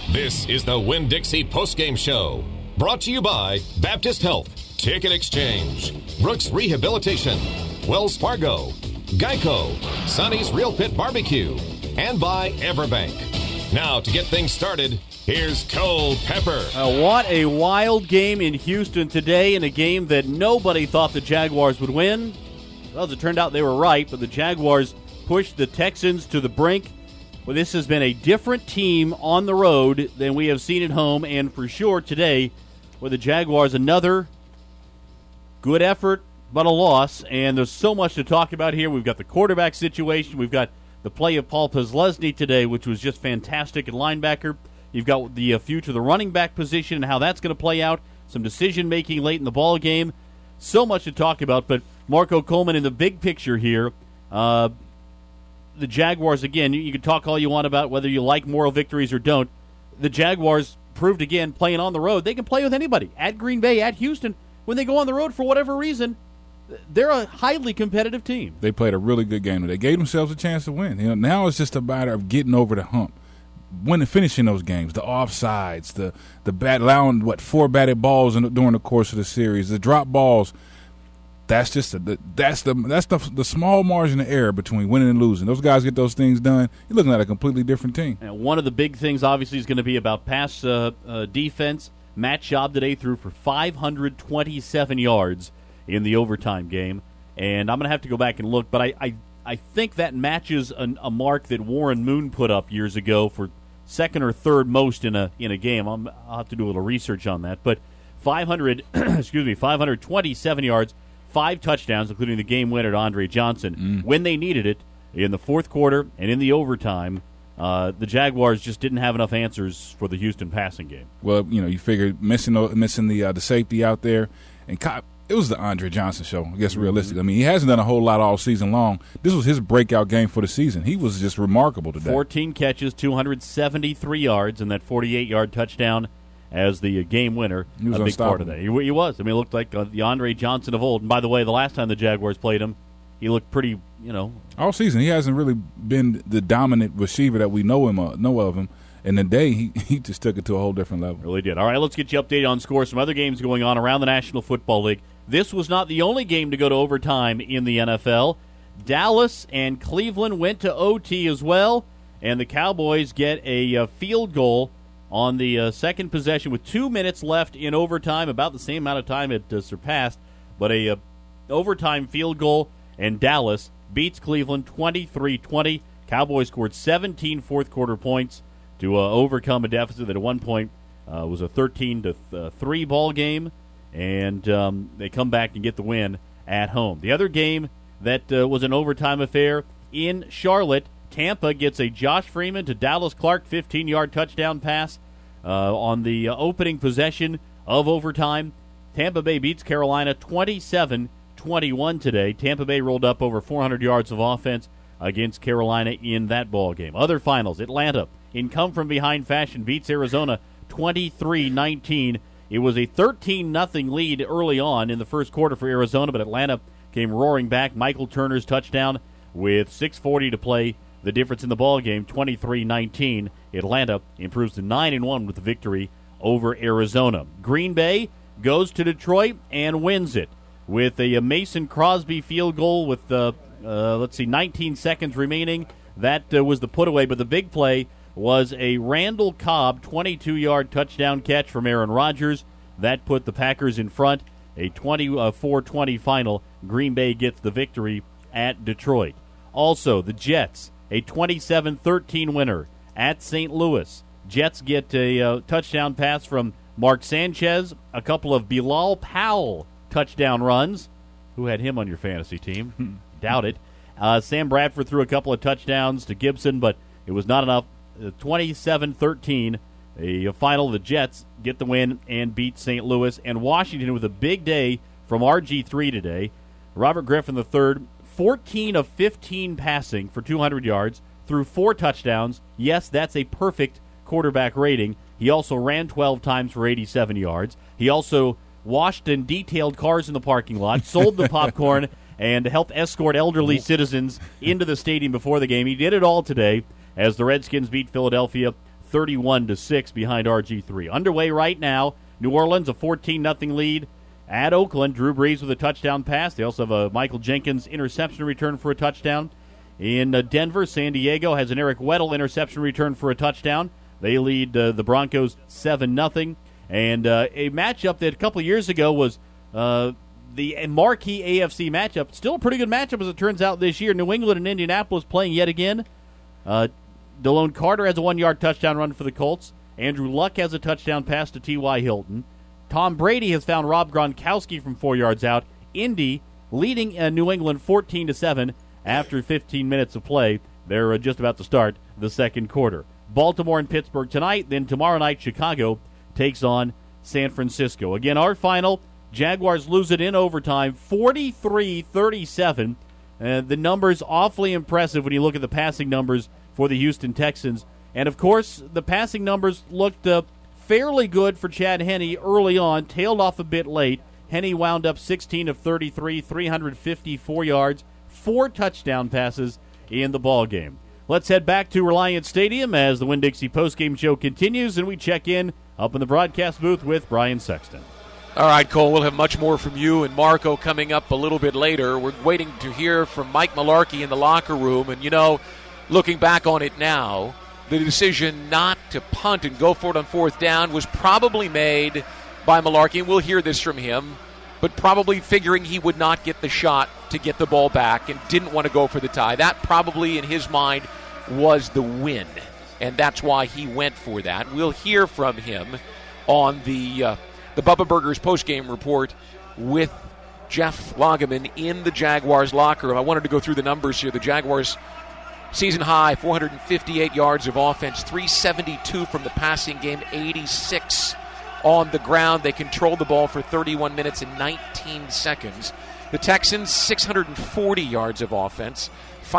This is the Winn-Dixie postgame show, brought to you by Baptist Health, Ticket Exchange, Brooks Rehabilitation, Wells Fargo, Geico, Sonny's Real Pit Barbecue, and by Everbank. Now, to get things started, here's Cole Pepper. What a wild game in Houston today, in a game that nobody thought the Jaguars would win. Well, as it turned out, they were right, but the Jaguars pushed the Texans to the brink. Well, this has been a different team on the road than we have seen at home, and for sure today, with the Jaguars, another good effort, but a loss, and there's so much to talk about here. We've got the quarterback situation. We've got the play of Paul Posluszny today, which was just fantastic at linebacker. You've got the future of the running back position and how that's going to play out, some decision-making late in the ball game. So much to talk about, but Marco Coleman, in the big picture here, the Jaguars, again, you can talk all you want about whether you like moral victories or don't. The Jaguars proved again, playing on the road, they can play with anybody. At Green Bay, at Houston, when they go on the road for whatever reason, they're a highly competitive team. They played a really good game. They gave themselves a chance to win. Now it's just a matter of getting over the hump. Finishing those games, the offsides, allowing 4 batted balls during the course of the series, the drop balls. That's just the small margin of error between winning and losing. Those guys get those things done, you're looking at a completely different team. And one of the big things, obviously, is going to be about pass defense. Matt Schaub today threw for 527 yards in the overtime game, and I'm going to have to go back and look, but I think that matches a mark that Warren Moon put up years ago for second or third most in a game. I'll have to do a little research on that, but 527 yards. 5 touchdowns, including the game winner to Andre Johnson, when they needed it in the fourth quarter and in the overtime. The Jaguars just didn't have enough answers for the Houston passing game. Well, you figured missing the safety out there, and it was the Andre Johnson show, I guess, realistically. I mean, he hasn't done a whole lot all season long. This was his breakout game for the season. He was just remarkable today. 14 catches, 273 yards, and that 48-yard touchdown as the game winner, a big part of that. He was. I mean, it looked like the Andre Johnson of old. And by the way, the last time the Jaguars played him, he looked pretty, all season, he hasn't really been the dominant receiver that we know of him. And today, he just took it to a whole different level. Really did. All right, let's get you updated on scores. Some other games going on around the National Football League. This was not the only game to go to overtime in the NFL. Dallas and Cleveland went to OT as well, and the Cowboys get a field goal on the second possession with 2 minutes left in overtime, about the same amount of time it surpassed, but a overtime field goal, and Dallas beats Cleveland 23-20. Cowboys scored 17 fourth-quarter points to overcome a deficit that at one point was a 13-3 ball game, and they come back and get the win at home. The other game that was an overtime affair in Charlotte, Tampa gets a Josh Freeman to Dallas Clark 15-yard touchdown pass on the opening possession of overtime. Tampa Bay beats Carolina 27-21 today. Tampa Bay rolled up over 400 yards of offense against Carolina in that ball game. Other finals, Atlanta, in come-from-behind fashion, beats Arizona 23-19. It was a 13-0 lead early on in the first quarter for Arizona, but Atlanta came roaring back. Michael Turner's touchdown with 6:40 to play. The difference in the ball game, 23-19. Atlanta improves to 9-1 with the victory over Arizona. Green Bay goes to Detroit and wins it with a Mason Crosby field goal with 19 seconds remaining. That was the put-away, but the big play was a Randall Cobb 22-yard touchdown catch from Aaron Rodgers. That put the Packers in front. A 24-20 final. Green Bay gets the victory at Detroit. Also, the Jets, a 27-13 winner at St. Louis. Jets get a touchdown pass from Mark Sanchez, a couple of Bilal Powell touchdown runs. Who had him on your fantasy team? Doubt it. Sam Bradford threw a couple of touchdowns to Gibson, but it was not enough. 27-13, a final. The Jets get the win and beat St. Louis. And Washington with a big day from RG3 today. Robert Griffin III, 14 of 15 passing for 200 yards, threw 4 touchdowns. Yes, that's a perfect quarterback rating. He also ran 12 times for 87 yards. He also washed and detailed cars in the parking lot, sold the popcorn, and helped escort elderly citizens into the stadium before the game. He did it all today as the Redskins beat Philadelphia 31-6 behind RG3. Underway right now, New Orleans a 14-0 lead at Oakland. Drew Brees with a touchdown pass. They also have a Michael Jenkins interception return for a touchdown. In Denver, San Diego has an Eric Weddle interception return for a touchdown. They lead the Broncos 7-0. And a matchup that a couple of years ago was the marquee AFC matchup. Still a pretty good matchup as it turns out this year. New England and Indianapolis playing yet again. Delone Carter has a 1-yard touchdown run for the Colts. Andrew Luck has a touchdown pass to T.Y. Hilton. Tom Brady has found Rob Gronkowski from 4 yards out. Indy leading New England 14-7 after 15 minutes of play. They're just about to start the second quarter. Baltimore and Pittsburgh tonight. Then tomorrow night, Chicago takes on San Francisco. Again, our final, Jaguars lose it in overtime, 43-37. The numbers awfully impressive when you look at the passing numbers for the Houston Texans. And, of course, the passing numbers looked fairly good for Chad Henne early on, tailed off a bit late. Henne wound up 16 of 33, 354 yards, 4 touchdown passes in the ballgame. Let's head back to Reliance Stadium as the Winn-Dixie postgame show continues, and we check in up in the broadcast booth with Brian Sexton. All right, Cole, we'll have much more from you and Marco coming up a little bit later. We're waiting to hear from Mike Mularkey in the locker room. And, looking back on it now, the decision not to punt and go for it on fourth down was probably made by Mularkey, and we'll hear this from him, but probably figuring he would not get the shot to get the ball back and didn't want to go for the tie. That probably, in his mind, was the win, and that's why he went for that. We'll hear from him on the Bubba Burgers postgame report with Jeff Lageman in the Jaguars locker room. I wanted to go through the numbers here. The Jaguars season high, 458 yards of offense, 372 from the passing game, 86 on the ground. They controlled the ball for 31 minutes and 19 seconds. The Texans, 640 yards of offense,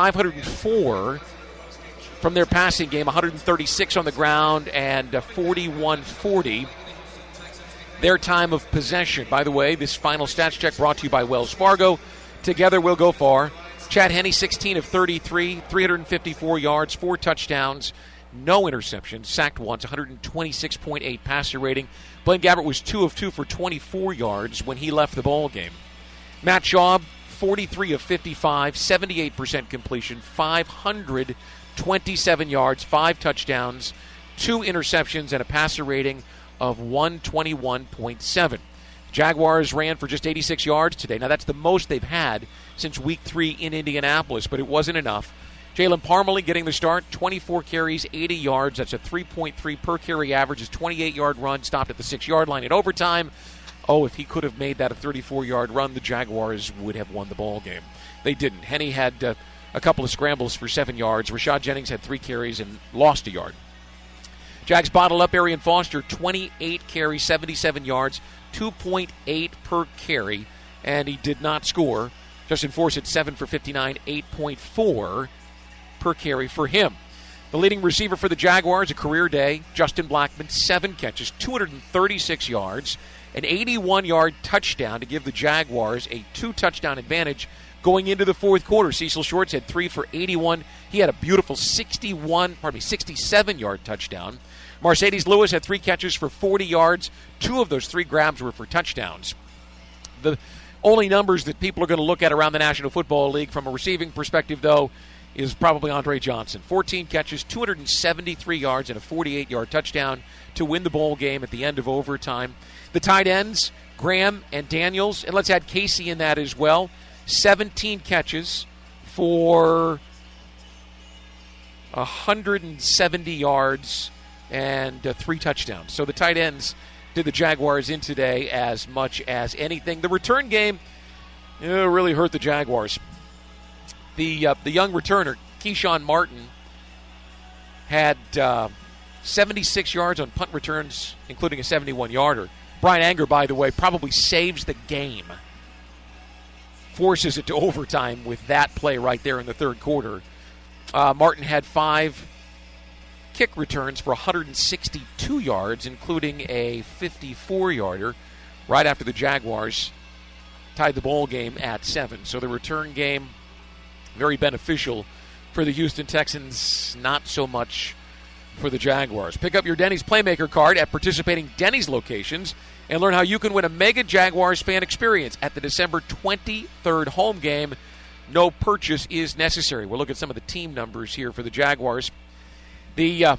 504 from their passing game, 136 on the ground, and 41-40. Their time of possession. By the way, this final stats check brought to you by Wells Fargo. Together we'll go far. Chad Henne, 16 of 33, 354 yards, 4 touchdowns, no interceptions, sacked once, 126.8 passer rating. Blaine Gabbert was 2 of 2 for 24 yards when he left the ball game. Matt Schaub, 43 of 55, 78% completion, 527 yards, 5 touchdowns, 2 interceptions, and a passer rating of 121.7. Jaguars ran for just 86 yards today. Now, that's the most they've had since Week 3 in Indianapolis, but it wasn't enough. Jalen Parmalee getting the start, 24 carries, 80 yards. That's a 3.3 per carry average. His 28-yard run stopped at the 6-yard line in overtime. Oh, if he could have made that a 34-yard run, the Jaguars would have won the ball game. They didn't. Henne had a couple of scrambles for 7 yards. Rashad Jennings had 3 carries and lost a yard. Jags bottled up Arian Foster, 28 carries, 77 yards, 2.8 per carry, and he did not score. Justin Forsett, 7 for 59, 8.4 per carry for him. The leading receiver for the Jaguars, a career day, Justin Blackmon, 7 catches, 236 yards, an 81-yard touchdown to give the Jaguars a 2-touchdown advantage going into the fourth quarter. Cecil Shorts had 3 for 81. He had a beautiful 67-yard touchdown. Mercedes Lewis had 3 catches for 40 yards. 2 of those 3 grabs were for touchdowns. The only numbers that people are going to look at around the National Football League from a receiving perspective, though, is probably Andre Johnson. 14 catches, 273 yards, and a 48-yard touchdown to win the ball game at the end of overtime. The tight ends, Graham and Daniels, and let's add Casey in that as well. 17 catches for 170 yards and 3 touchdowns. So the tight ends did the Jaguars in today as much as anything. The return game really hurt the Jaguars. The young returner, Keyshawn Martin, had 76 yards on punt returns, including a 71-yarder. Brian Anger, by the way, probably saves the game. Forces it to overtime with that play right there in the third quarter. Martin had 5 kick returns for 162 yards, including a 54-yarder, right after the Jaguars tied the ball game at 7. So the return game, very beneficial for the Houston Texans, not so much for the Jaguars. Pick up your Denny's Playmaker card at participating Denny's locations and learn how you can win a mega Jaguars fan experience at the December 23rd home game. No purchase is necessary. We'll look at some of the team numbers here for the Jaguars. The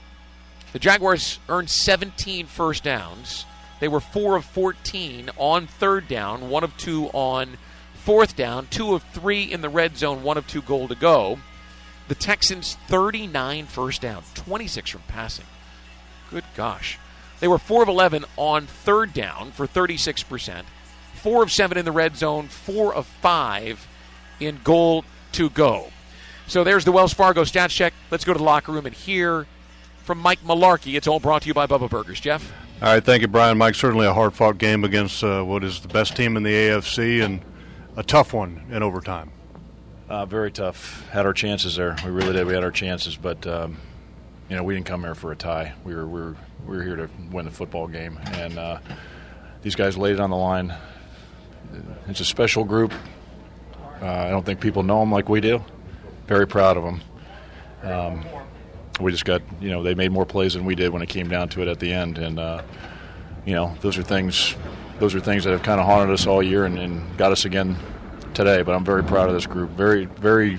Jaguars earned 17 first downs. They were 4 of 14 on third down, 1 of 2 on fourth down, 2 of 3 in the red zone, 1 of 2 goal to go. The Texans, 39 first down, 26 from passing. Good gosh. They were 4 of 11 on third down for 36%, 4 of 7 in the red zone, 4 of 5 in goal to go. So there's the Wells Fargo stats check. Let's go to the locker room and hear from Mike Mularkey. It's all brought to you by Bubba Burgers. Jeff? All right, thank you, Brian. Mike, certainly a hard-fought game against what is the best team in the AFC, and a tough one in overtime. Very tough. Had our chances there. We really did. We had our chances, but we didn't come here for a tie. We were here to win the football game, and these guys laid it on the line. It's a special group. I don't think people know them like we do. Very proud of them. We just got, they made more plays than we did when it came down to it at the end, and those are things that have kind of haunted us all year and got us again today. But I'm very proud of this group. Very, very,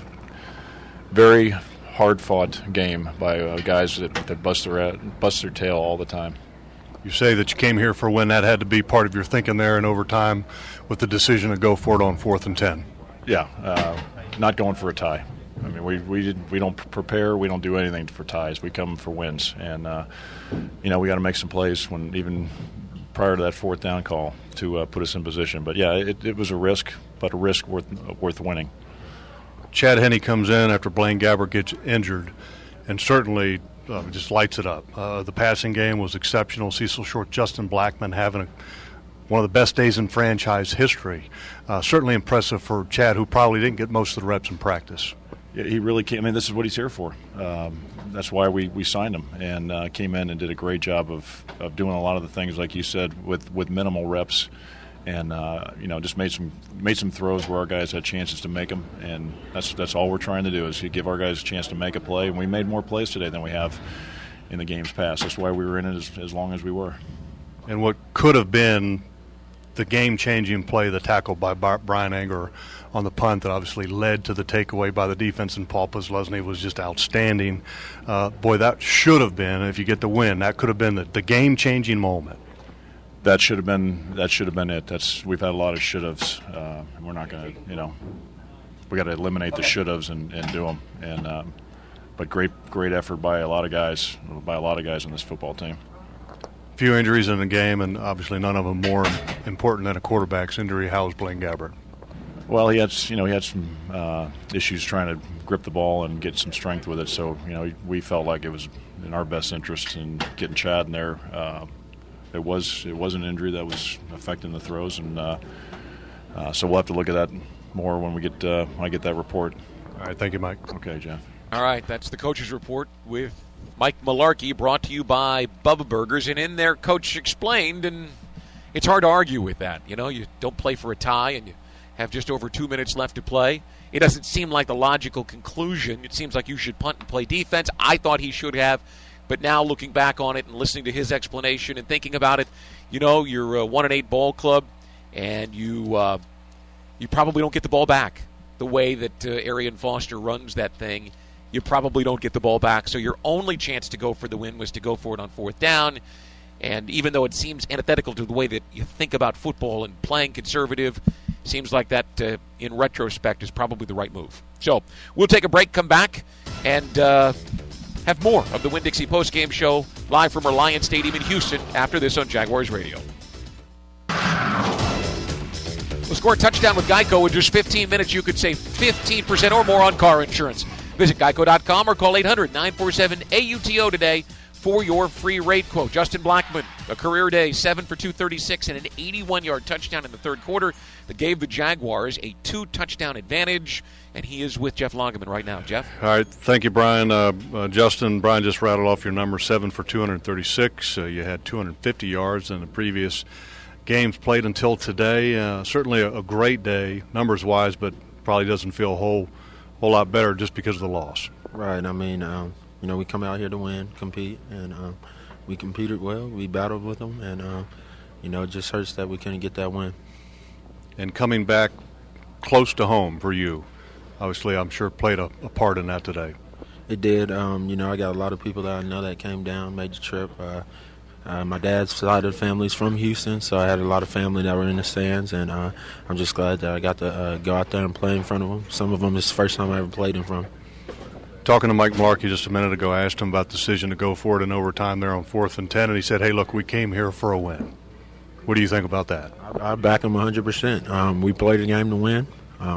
very hard-fought game by guys that bust their tail all the time. You say that you came here for a win. That had to be part of your thinking there in overtime with the decision to go for it on 4th and 10. Yeah, not going for a tie. I mean, we don't prepare. We don't do anything for ties. We come for wins, and we got to make some plays even prior to that 4th down call to put us in position. But yeah, it was a risk, but a risk worth winning. Chad Henne comes in after Blaine Gabbert gets injured, and certainly just lights it up. The passing game was exceptional. Cecil Short, Justin Blackmon having one of the best days in franchise history. Certainly impressive for Chad, who probably didn't get most of the reps in practice. Yeah, he really came. I mean, this is what he's here for. That's why we signed him, and came in and did a great job of doing a lot of the things, like you said, with minimal reps, and just made some throws where our guys had chances to make them, and that's all we're trying to do is to give our guys a chance to make a play, and we made more plays today than we have in the games past. That's why we were in it as long as we were. And what could have been the game-changing play, the tackle by Brian Anger on the punt that obviously led to the takeaway by the defense, and Paul Posluszny was just outstanding. That should have been, if you get the win, that could have been the game-changing moment. That should have been it. We've had a lot of should-haves. We're not going to, we got to eliminate the should-haves and do them. But great effort by a lot of guys on this football team. Few injuries in the game, and obviously none of them more important than a quarterback's injury. How was Blaine Gabbert? Well, he had some issues trying to grip the ball and get some strength with it. So we felt like it was in our best interest in getting Chad in there. It was an injury that was affecting the throws, and so we'll have to look at that more when I get that report. All right, thank you, Mike. Okay, Jeff. All right, that's the coach's report with Mike Mularkey, brought to you by Bubba Burgers. And in there, Coach explained, and it's hard to argue with that. You don't play for a tie, and you have just over 2 minutes left to play. It doesn't seem like the logical conclusion. It seems like you should punt and play defense. I thought he should have. But now looking back on it and listening to his explanation and thinking about it, you're a 1-8 ball club, and you probably don't get the ball back the way that Arian Foster runs that thing. You probably don't get the ball back. So your only chance to go for the win was to go for it on 4th down. And even though it seems antithetical to the way that you think about football and playing conservative, seems like that, in retrospect, is probably the right move. So we'll take a break, come back, and have more of the Winn-Dixie postgame show live from Reliance Stadium in Houston after this on Jaguars Radio. We'll score a touchdown with Geico in just 15 minutes. You could save 15% or more on car insurance. Visit geico.com or call 800-947-AUTO today for your free rate quote. Justin Blackmon, a career day, 7 for 236 and an 81-yard touchdown in the third quarter that gave the Jaguars a 2-touchdown advantage. And he is with Jeff Longeman right now. Jeff? All right. Thank you, Brian. Justin, Brian just rattled off your number, 7 for 236. You had 250 yards in the previous games played until today. Certainly a great day, numbers-wise, but probably doesn't feel a whole lot better just because of the loss. Right. I mean, we come out here to win, compete, and we competed well. We battled with them, and it just hurts that we couldn't get that win. And coming back close to home for you, obviously, I'm sure played a part in that today. It did. I got a lot of people that I know that came down, made the trip. My dad's side of the family is from Houston, so I had a lot of family that were in the stands, and I'm just glad that I got to go out there and play in front of them. Some of them is the first time I ever played in front. Talking to Mike Mularkey just a minute ago, I asked him about the decision to go for it in overtime there on 4th and 10, and he said, hey, look, we came here for a win. What do you think about that? I back him 100%. We played the game to win,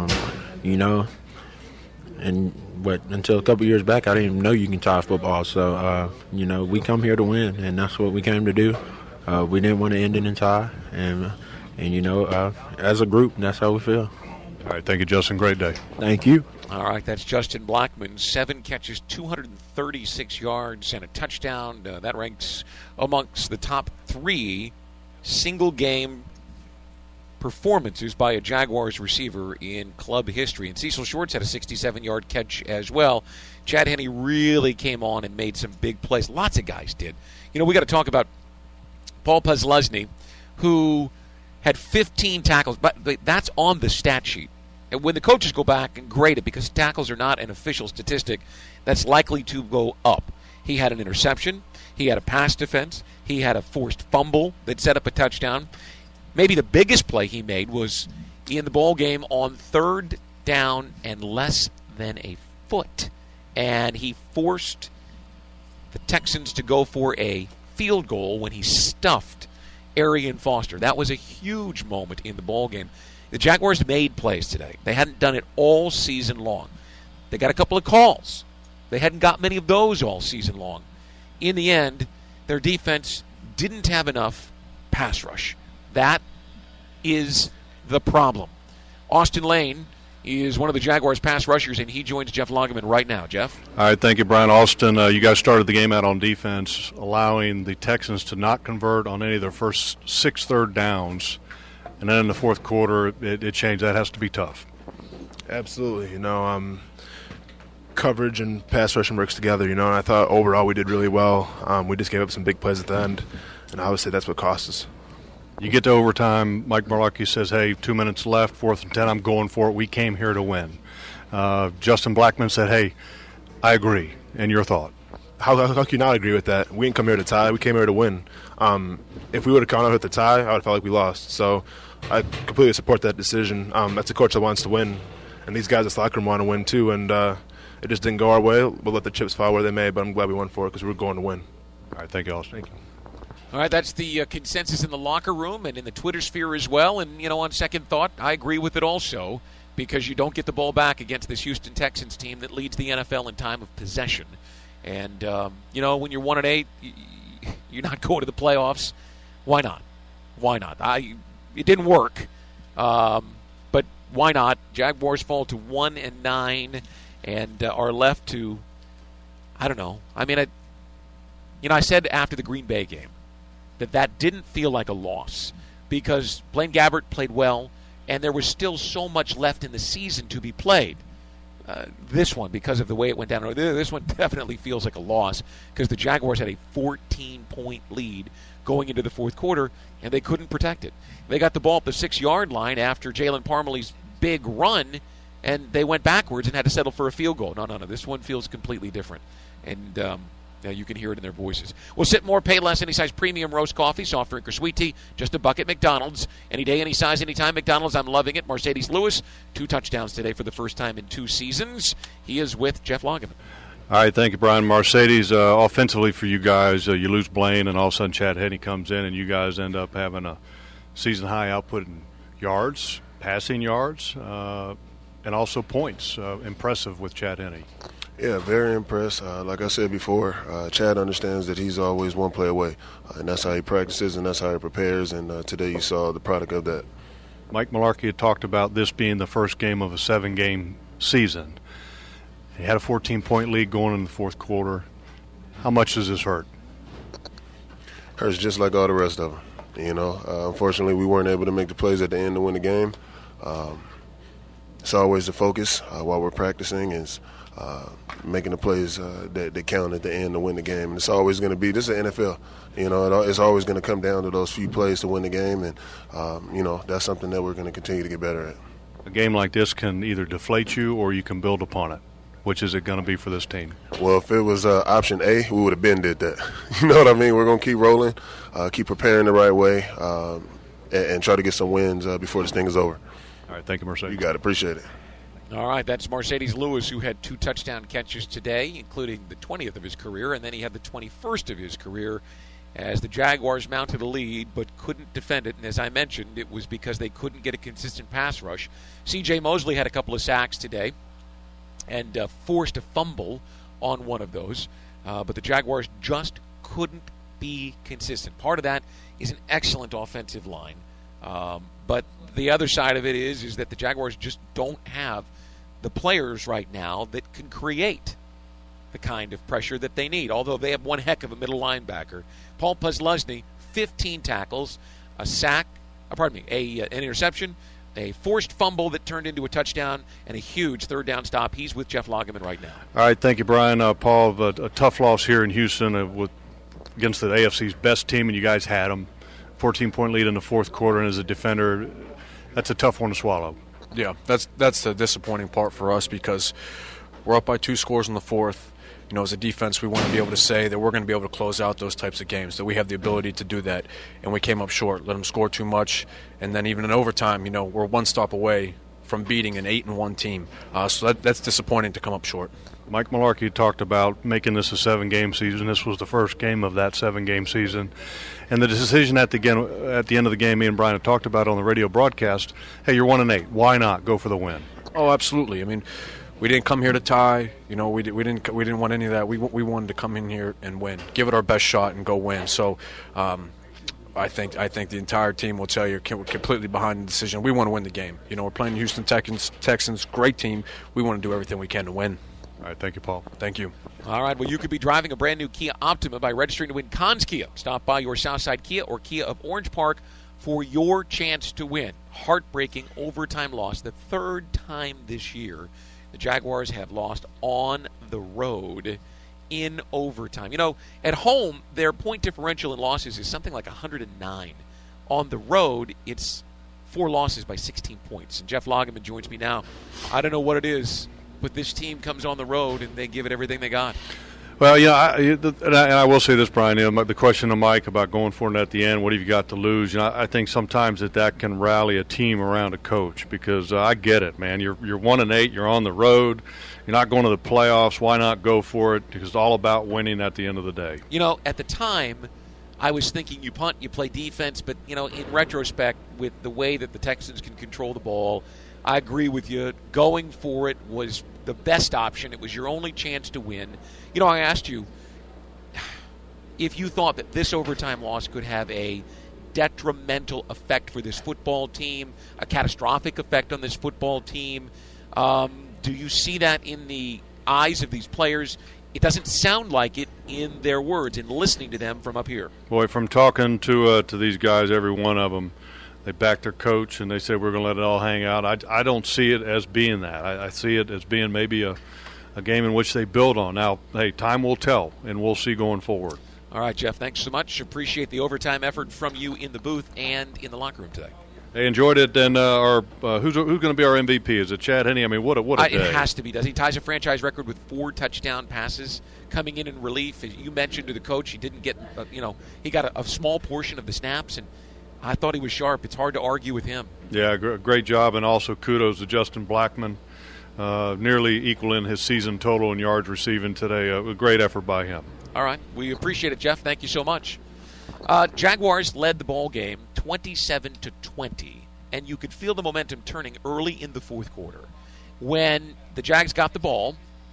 but until a couple years back, I didn't even know you can tie football. So, we come here to win, and that's what we came to do. We didn't want to end it in tie, and as a group, that's how we feel. All right, thank you, Justin. Great day. Thank you. All right, that's Justin Blackmon. 7 catches, 236 yards, and a touchdown. That ranks amongst the top 3 single-game performances by a Jaguars receiver in club history. And Cecil Shorts had a 67-yard catch as well. Chad Henne really came on and made some big plays. Lots of guys did. We got to talk about Paul Posluszny, who had 15 tackles, but that's on the stat sheet. And when the coaches go back and grade it, because tackles are not an official statistic, that's likely to go up. He had an interception. He had a pass defense. He had a forced fumble that set up a touchdown. Maybe the biggest play he made was in the ball game on 3rd down and less than a foot. And he forced the Texans to go for a field goal when he stuffed Arian Foster. That was a huge moment in the ball game. The Jaguars made plays today. They hadn't done it all season long. They got a couple of calls. They hadn't got many of those all season long. In the end, their defense didn't have enough pass rush. That is the problem. Austin Lane is one of the Jaguars' pass rushers, and he joins Jeff Lageman right now. Jeff? All right, thank you, Brian. Austin, you guys started the game out on defense, allowing the Texans to not convert on any of their first 6 third downs. And then in the fourth quarter, it changed. That has to be tough. Absolutely. Coverage and pass rushing works together, and I thought overall we did really well. We just gave up some big plays at the end, and obviously that's what cost us. You get to overtime, Mike Mularkey says, hey, 2 minutes left, 4th and 10, I'm going for it. We came here to win. Justin Blackmon said, hey, I agree. And your thought? How can you not agree with that? We didn't come here to tie. We came here to win. If we would have gone out with the tie, I would have felt like we lost. So I completely support that decision. That's a coach that wants to win, and these guys at the locker room want to win too, and it just didn't go our way. We'll let the chips fall where they may, but I'm glad we won for it because we were going to win. All right, thank you, Austin. Thank you. All right, that's the consensus in the locker room and in the Twitter sphere as well. And, on second thought, I agree with it also, because you don't get the ball back against this Houston Texans team that leads the NFL in time of possession. And, when you're 1-8, you're not going to the playoffs. Why not? Why not? It didn't work, but why not? Jaguars fall to 1-9 and are left to, I don't know. I mean, I said after the Green Bay game that didn't feel like a loss because Blaine Gabbert played well, and there was still so much left in the season to be played. This one, because of the way it went down, this one definitely feels like a loss because the Jaguars had a 14-point lead going into the fourth quarter, and they couldn't protect it. They got the ball at the 6-yard line after Jalen Parmalee's big run, and they went backwards and had to settle for a field goal. No. This one feels completely different. And you can hear it in their voices. We'll sit more, pay less, any size premium roast coffee, soft drink, or sweet tea, just a bucket. McDonald's. Any day, any size, anytime. McDonald's, I'm loving it. Mercedes Lewis, 2 touchdowns today for the first time in 2 seasons. He is with Jeff Lageman. All right, thank you, Brian. Mercedes, offensively for you guys, you lose Blaine, and all of a sudden Chad Henne comes in, and you guys end up having a season-high output in yards, passing yards, and also points. Impressive with Chad Henne. Yeah, very impressed. Like I said before, Chad understands that he's always one play away, and that's how he practices and that's how he prepares, and today you saw the product of that. Mike Mularkey had talked about this being the first game of a 7-game season. He had a 14-point lead going in the fourth quarter. How much does this hurt? Hurts just like all the rest of them. Unfortunately, we weren't able to make the plays at the end to win the game. It's always the focus while we're practicing is making the plays that count at the end to win the game. And it's always going to be, this is the NFL. You know, it's always going to come down to those few plays to win the game, and, you know, that's something that we're going to continue to get better at. A game like this can either deflate you or you can build upon it. Which is it going to be for this team? Well, if it was option A, we would have been did that. You know what I mean? We're going to keep rolling, keep preparing the right way, and try to get some wins before this thing is over. All right, thank you, Mercedes. You got it. Appreciate it. All right, that's Mercedes Lewis, who had 2 touchdown catches today, including the 20th of his career, and then he had the 21st of his career as the Jaguars mounted a lead but couldn't defend it. And as I mentioned, it was because they couldn't get a consistent pass rush. C.J. Mosley had a couple of sacks today and forced a fumble on one of those. But the Jaguars just couldn't be consistent. Part of that is an excellent offensive line. But the other side of it is that the Jaguars just don't have the players right now that can create the kind of pressure that they need, although they have one heck of a middle linebacker. Paul Posluszny, 15 tackles, an interception, a forced fumble that turned into a touchdown, and a huge third down stop. He's with Jeff Lageman right now. All right, thank you, Brian. Paul, a tough loss here in Houston against the AFC's best team, and you guys had them. 14-point lead in the fourth quarter, and as a defender, that's a tough one to swallow. Yeah, that's the disappointing part for us because we're up by 2 scores in the fourth. You know, as a defense, we want to be able to say that we're going to be able to close out those types of games, that we have the ability to do that, and we came up short, let them score too much, and then even in overtime, you know, we're one stop away from beating an 8-1 team. So that's disappointing to come up short. Mike Mularkey talked about making this a 7-game season. This was the first game of that 7-game season. And the decision at the end of the game, me and Brian had talked about on the radio broadcast, hey, you're 1-8. Why not go for the win? Oh, absolutely. I mean, we didn't come here to tie. You know, we didn't want any of that. We wanted to come in here and win, give it our best shot, and go win. So, I think the entire team will tell you we're completely behind the decision. We want to win the game. You know, we're playing the Houston Texans, great team. We want to do everything we can to win. All right, thank you, Paul. Thank you. All right, well, you could be driving a brand new Kia Optima by registering to win Conn's Kia. Stop by your Southside Kia or Kia of Orange Park for your chance to win. Heartbreaking overtime loss, the 3rd time this year the Jaguars have lost on the road in overtime. You know, at home, their point differential in losses is something like 109. On the road, it's 4 losses by 16 points. And Jeff Lageman joins me now. I don't know what it is, but this team comes on the road and they give it everything they got. Well, yeah, I will say this, Brian. You know, the question to Mike about going for it at the end, what have you got to lose? You know, I think sometimes that can rally a team around a coach because I get it, man. You're 1-8. You're on the road. You're not going to the playoffs. Why not go for it? Because it's all about winning at the end of the day. You know, at the time, I was thinking you punt, you play defense, but, you know, in retrospect, with the way that the Texans can control the ball, I agree with you. Going for it was the best option. It was your only chance to win. You know, I asked you if you thought that this overtime loss could have a detrimental effect for this football team, a catastrophic effect on this football team. Do you see that in the eyes of these players? It doesn't sound like it in their words, in listening to them from up here. Boy, from talking to these guys, every one of them, they backed their coach and they said we're going to let it all hang out. I don't see it as being that. I see it as being maybe a game in which they build on. Now, hey, time will tell, and we'll see going forward. All right, Jeff, thanks so much. Appreciate the overtime effort from you in the booth and in the locker room today. They enjoyed it, and who's going to be our MVP? Is it Chad Henne? I mean, what a day. It has to be, does he? Ties a franchise record with 4 touchdown passes coming in relief. As you mentioned to the coach, he didn't get, he got a small portion of the snaps, and I thought he was sharp. It's hard to argue with him. Yeah, great job, and also kudos to Justin Blackmon, nearly equaling his season total in yards receiving today. A great effort by him. All right, we appreciate it, Jeff. Thank you so much. Jaguars led the ball game 27-20, and you could feel the momentum turning early in the fourth quarter when the Jags got the ball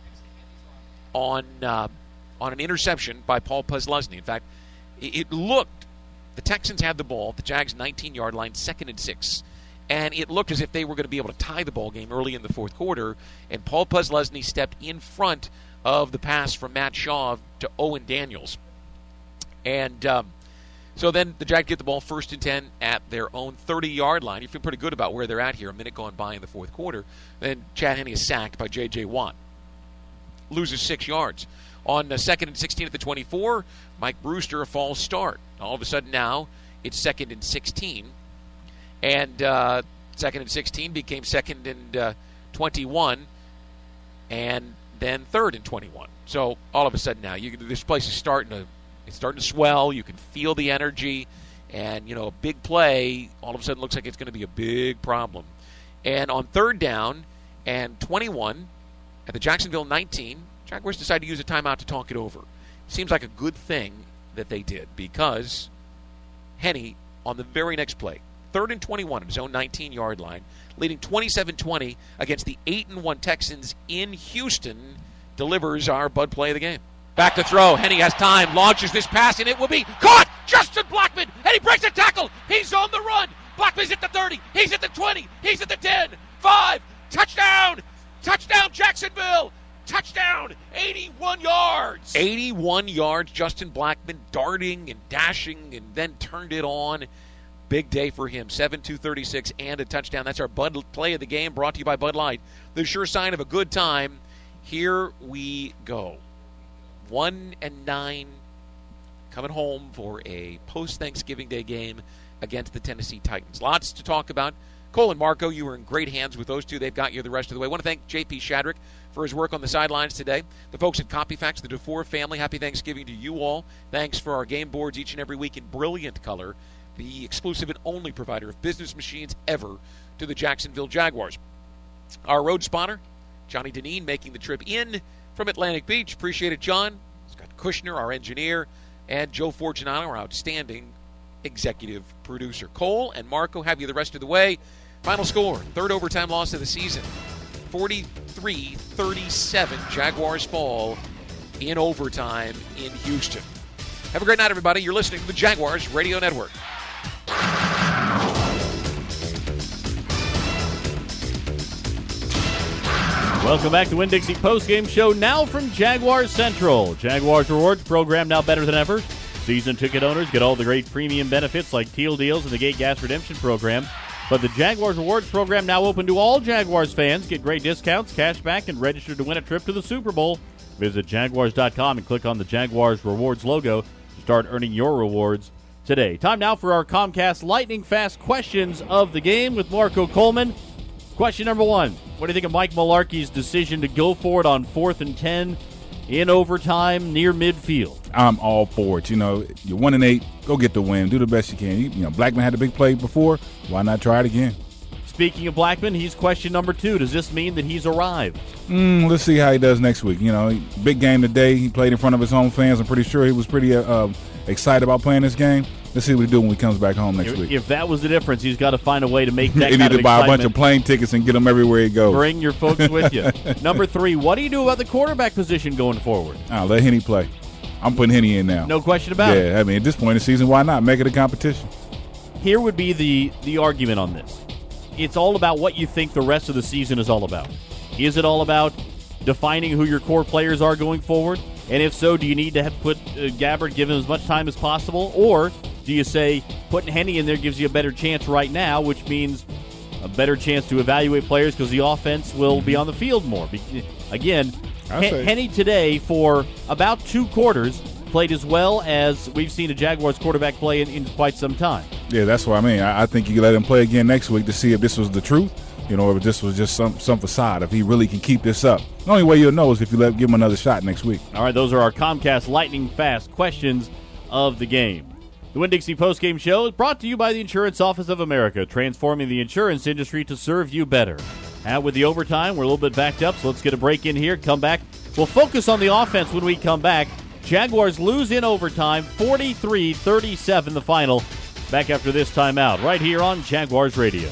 on an interception by Paul Posluszny. In fact, it looked, the Texans had the ball at the Jags' 19-yard line, 2nd and 6, and it looked as if they were going to be able to tie the ball game early in the fourth quarter, and Paul Posluszny stepped in front of the pass from Matt Shaw to Owen Daniels. And so then the Jags get the ball 1st and 10 at their own 30-yard line. You feel pretty good about where they're at here, a minute gone by in the fourth quarter. Then Chad Henne is sacked by J.J. Watt. loses 6 yards. On 2nd and 16 at the 24, Mike Brewster, a false start. All of a sudden now it's 2nd and 16. And 2nd and 16 became 2nd and 21. And then 3rd and 21. So all of a sudden now this place is starting to swell. You can feel the energy. And, a big play all of a sudden looks like it's going to be a big problem. And on 3rd down and 21 at the Jacksonville 19, Jaguars decided to use a timeout to talk it over. Seems like a good thing that they did because Henne, on the very next play, 3rd and 21 at his own 19-yard line, leading 27-20 against the 8-1 Texans in Houston, delivers our Bud play of the game. Back to throw. Henne has time, launches this pass, and it will be caught! Justin Blackmon, and he breaks a tackle. He's on the run. Blackman's at the 30. He's at the 20. He's at the 10. 5. Touchdown! Touchdown, Jacksonville! Touchdown! 81 yards! 81 yards. Justin Blackmon darting and dashing and then turned it on. Big day for him. 7-2-36 and a touchdown. That's our Bud play of the game, brought to you by Bud Light. The sure sign of a good time. Here we go. 1-9 coming home for a post-Thanksgiving Day game against the Tennessee Titans. Lots to talk about. Cole and Marco, you were in great hands with those two. They've got you the rest of the way. I want to thank J.P. Shadrick for his work on the sidelines today. The folks at CopyFax, the DeFore family, happy Thanksgiving to you all. Thanks for our game boards each and every week in brilliant color, the exclusive and only provider of business machines ever to the Jacksonville Jaguars. Our road spotter, Johnny Deneen, making the trip in from Atlantic Beach. Appreciate it, John. Scott Kushner, our engineer, and Joe Fortunato, our outstanding executive producer. Cole and Marco have you the rest of the way. Final score, 3rd overtime loss of the season. 43-37, Jaguars fall in overtime in Houston. Have a great night, everybody. You're listening to the Jaguars Radio Network. Welcome back to Winn-Dixie postgame show, now from Jaguars Central. Jaguars Rewards program now better than ever. Season ticket owners get all the great premium benefits like Teal Deals and the Gate Gas Redemption program. But the Jaguars Rewards program now open to all Jaguars fans. Get great discounts, cash back, and register to win a trip to the Super Bowl. Visit Jaguars.com and click on the Jaguars Rewards logo to start earning your rewards today. Time now for our Comcast Lightning Fast questions of the game with Marco Coleman. Question number 1. What do you think of Mike Mularkey's decision to go for it on 4th and 10 in overtime near midfield? I'm all for it. You're 1-8. Go get the win. Do the best you can. Blackmon had a big play before. Why not try it again? Speaking of Blackmon, he's question number 2. Does this mean that he's arrived? Let's see how he does next week. Big game today. He played in front of his home fans. I'm pretty sure he was pretty excited about playing this game. Let's see what he do when he comes back home next week. If that was the difference, he's got to find a way to make that he kind need of to buy excitement. a bunch of plane tickets and get them everywhere he goes. Bring your folks with you. Number 3, what do you do about the quarterback position going forward? Let Henne play. I'm putting Henne in now. No question about it. Yeah, at this point in the season, why not? Make it a competition. Here would be the argument on this. It's all about what you think the rest of the season is all about. Is it all about defining who your core players are going forward? And if so, do you need to put Gabbert, give him as much time as possible? Or do you say putting Henne in there gives you a better chance right now, which means a better chance to evaluate players because the offense will be on the field more? Again, Henne today for about 2 quarters played as well as we've seen a Jaguars quarterback play in quite some time. Yeah, that's what I mean. I think you let him play again next week to see if this was the truth, or if this was just some facade, if he really can keep this up. The only way you'll know is if you give him another shot next week. All right, those are our Comcast Lightning Fast questions of the game. The Winn-Dixie postgame show is brought to you by the Insurance Office of America, transforming the insurance industry to serve you better. And with the overtime, we're a little bit backed up, so let's get a break in here, come back. We'll focus on the offense when we come back. Jaguars lose in overtime, 43-37 the final. Back after this timeout, right here on Jaguars Radio.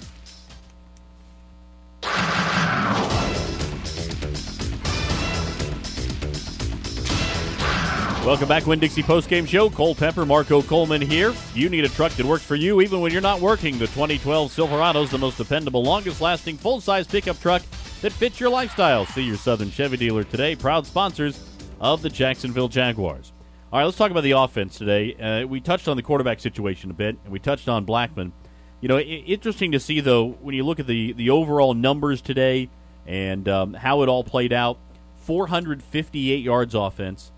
Welcome back, Winn-Dixie postgame show. Cole Pepper, Marco Coleman here. You need a truck that works for you even when you're not working. The 2012 Silverado is the most dependable, longest-lasting, full-size pickup truck that fits your lifestyle. See your Southern Chevy dealer today. Proud sponsors of the Jacksonville Jaguars. All right, let's talk about the offense today. We touched on the quarterback situation a bit, and we touched on Blackmon. Interesting to see, though, when you look at the overall numbers today and how it all played out. 458 yards offense,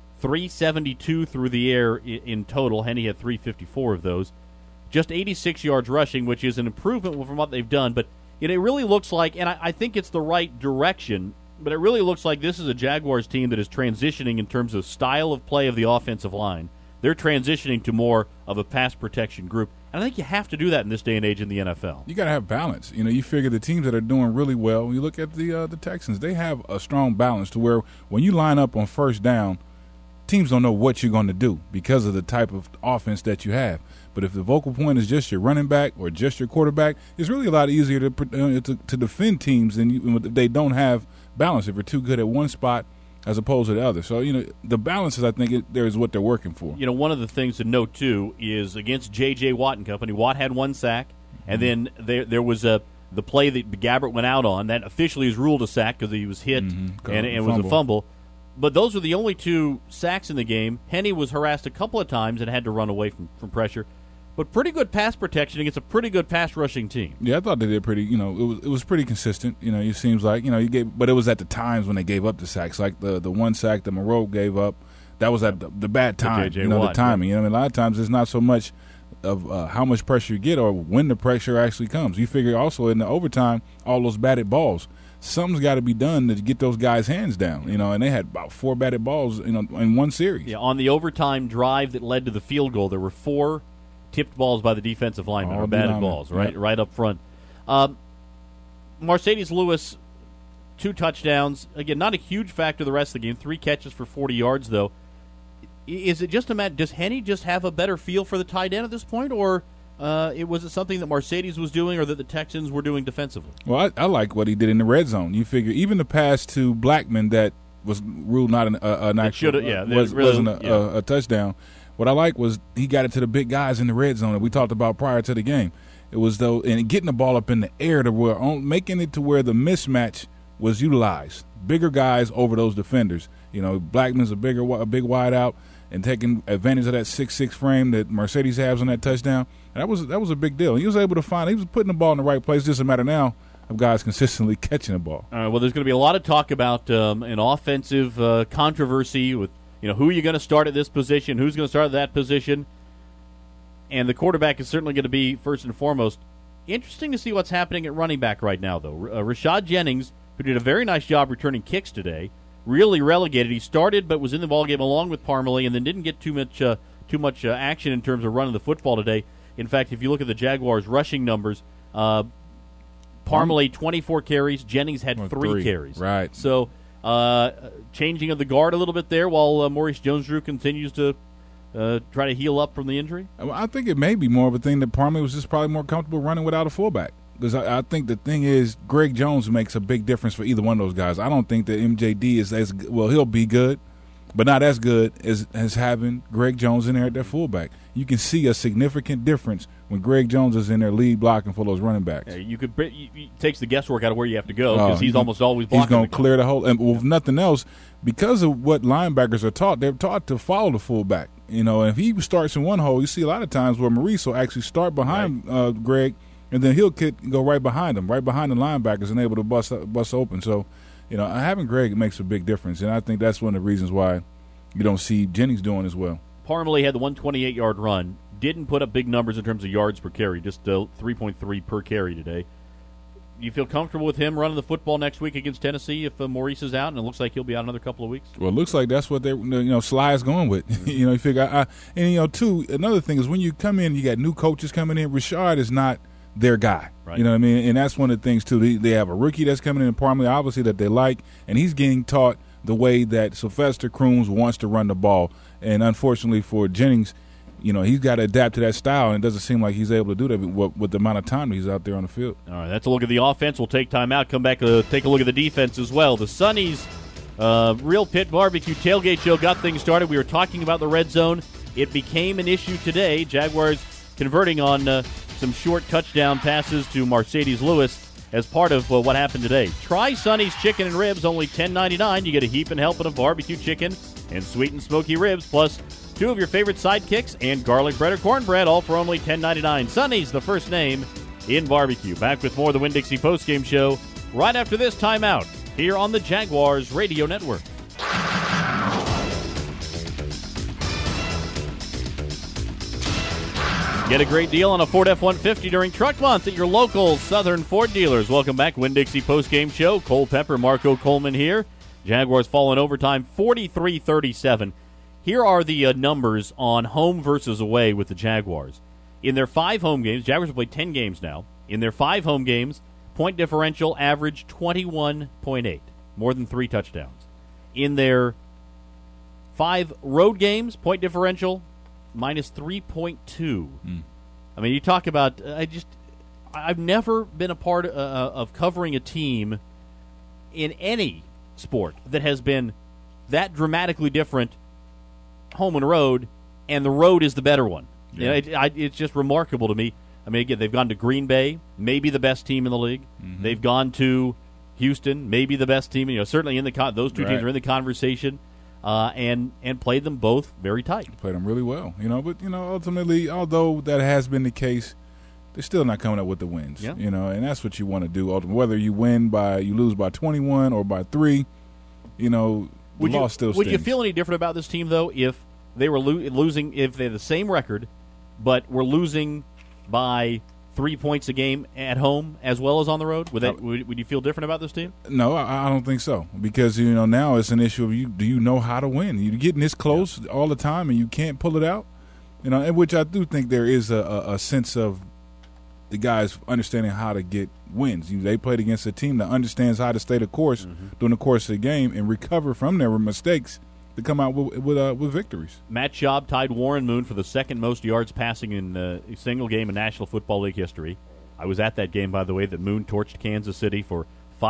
372 through the air in total. Henne had 354 of those. Just 86 yards rushing, which is an improvement from what they've done. But it really looks like, and I think it's the right direction, but it really looks like this is a Jaguars team that is transitioning in terms of style of play of the offensive line. They're transitioning to more of a pass protection group. And I think you have to do that in this day and age in the NFL. You got to have balance. You figure the teams that are doing really well, you look at the Texans, they have a strong balance to where when you line up on first down, teams don't know what you're going to do because of the type of offense that you have. But if the vocal point is just your running back or just your quarterback, it's really a lot easier to defend teams than if they don't have balance, if you're too good at one spot as opposed to the other. So, the balances, I think, there is what they're working for. One of the things to note, too, is against J.J. Watt and company, Watt had one sack, and then there was the play that Gabbert went out on. That officially is ruled a sack because he was hit, and it was a fumble. But those were the only two sacks in the game. Henne was harassed a couple of times and had to run away from pressure. But pretty good pass protection against a pretty good pass rushing team. Yeah, I thought they did pretty. It was pretty consistent. It seems like but it was at the times when they gave up the sacks, like the one sack that Moreau gave up. That was at the bad time. The timing. Yeah. A lot of times it's not so much of how much pressure you get or when the pressure actually comes. You figure also in the overtime, all those batted balls. Something's got to be done to get those guys' hands down. And they had about 4 batted balls. In one series. Yeah, on the overtime drive that led to the field goal, there were 4 tipped balls by the defensive lineman, or batted balls, right up front. Marcedes Lewis, 2 touchdowns. Again, not a huge factor the rest of the game. 3 catches for 40 yards, though. Is it just does Henne just have a better feel for the tight end at this point, or was it something that Marcedes was doing or that the Texans were doing defensively? Well, I like what he did in the red zone. You figure even the pass to Blackman that was ruled not an actual wasn't a touchdown. What I like was he got it to the big guys in the red zone that we talked about prior to the game. It was and getting the ball up in the air to where making it to where the mismatch was utilized. Bigger guys over those defenders. Blackman's a big wide out and taking advantage of that 6'6" frame that Marcedes has on that touchdown. And that was a big deal. He was able to he was putting the ball in the right place. It's just a matter now of guys consistently catching the ball. All right. Well, there's going to be a lot of talk about an offensive controversy with. Who are you going to start at this position? Who's going to start at that position? And the quarterback is certainly going to be first and foremost. Interesting to see what's happening at running back right now, though. Rashad Jennings, who did a very nice job returning kicks today, really relegated. He started but was in the ballgame along with Parmalee and then didn't get too much action in terms of running the football today. In fact, if you look at the Jaguars' rushing numbers, Parmalee 24 carries, Jennings had 3 carries. Right. So changing of the guard a little bit there while Maurice Jones-Drew continues to try to heal up from the injury? I think it may be more of a thing that Parmalee was just probably more comfortable running without a fullback. Because I think the thing is Greg Jones makes a big difference for either one of those guys. I don't think that MJD is as – well, he'll be good, but not as good as having Greg Jones in there at that fullback. You can see a significant difference when Greg Jones is in there lead blocking for those running backs. It takes the guesswork out of where you have to go because he's almost always blocking. He's going to clear the whole – and with nothing else, because of what linebackers are taught, they're taught to follow the fullback. And if he starts in one hole, you see a lot of times where Maurice will actually start behind Greg, and then he'll go right behind him, right behind the linebackers, and able to bust open. So, having Greg makes a big difference, and I think that's one of the reasons why you don't see Jennings doing as well. Parmalee had the 128-yard run, didn't put up big numbers in terms of yards per carry, just 3.3 per carry today. You feel comfortable with him running the football next week against Tennessee if Maurice is out, and it looks like he'll be out another couple of weeks? Well, it looks like that's what Sly is going with. Mm-hmm. You figure, too, another thing is when you come in, you got new coaches coming in. Rashad is not their guy. Right. You know what I mean? And that's one of the things, too. They have a rookie that's coming in, Parmalee, obviously, that they like, and he's getting taught the way that Sylvester Crooms wants to run the ball. And unfortunately for Jennings, he's got to adapt to that style, and it doesn't seem like he's able to do that with the amount of time he's out there on the field. All right, that's a look at the offense. We'll take time out, come back to take a look at the defense as well. The Sonny's Real Pit Barbecue Tailgate Show got things started. We were talking about the red zone. It became an issue today. Jaguars converting on some short touchdown passes to Marcedes Lewis as part of what happened today. Try Sonny's Chicken and Ribs, only $10.99. You get a heap and helping of barbecue chicken and sweet and smoky ribs, plus 2 of your favorite sidekicks and garlic bread or cornbread, all for only $10.99. Sonny's, the first name in barbecue. Back with more of the Winn-Dixie postgame show right after this timeout here on the Jaguars Radio Network. Get a great deal on a Ford F-150 during Truck Month at your local Southern Ford dealers. Welcome back, Winn-Dixie postgame show. Cole Pepper, Marco Coleman here. Jaguars fall in overtime 43-37. Here are the numbers on home versus away with the Jaguars. In their 5 home games, Jaguars have played 10 games now. In their 5 home games, point differential average 21.8, more than 3 touchdowns. In their 5 road games, point differential minus 3.2. I mean, you talk about, I've never been a part of covering a team in any sport that has been that dramatically different home and road, and the road is the better one. Yeah. It's just remarkable to me. I mean, again, they've gone to Green Bay, maybe the best team in the league. Mm-hmm. They've gone to Houston, maybe the best team. Certainly in those two teams are in the conversation. And played them both very tight. Played them really well, But ultimately, although that has been the case, they're still not coming up with the wins. Yeah. And that's what you want to do. Ultimately, whether you lose by 21 or by 3, the loss still stings. Would you feel any different about this team though if they were losing? If they had the same record, but were losing by 3 points a game at home as well as on the road? Would you feel different about this team? No, I don't think so. Because, now it's an issue of do you know how to win? You're getting this close all the time and you can't pull it out. In which I do think there is a sense of the guys understanding how to get wins. They played against a team that understands how to stay the course during the course of the game and recover from their mistakes to come out with victories. Matt Schaub tied Warren Moon for the second most yards passing in a single game in National Football League history. I was at that game, by the way, that Moon torched Kansas City for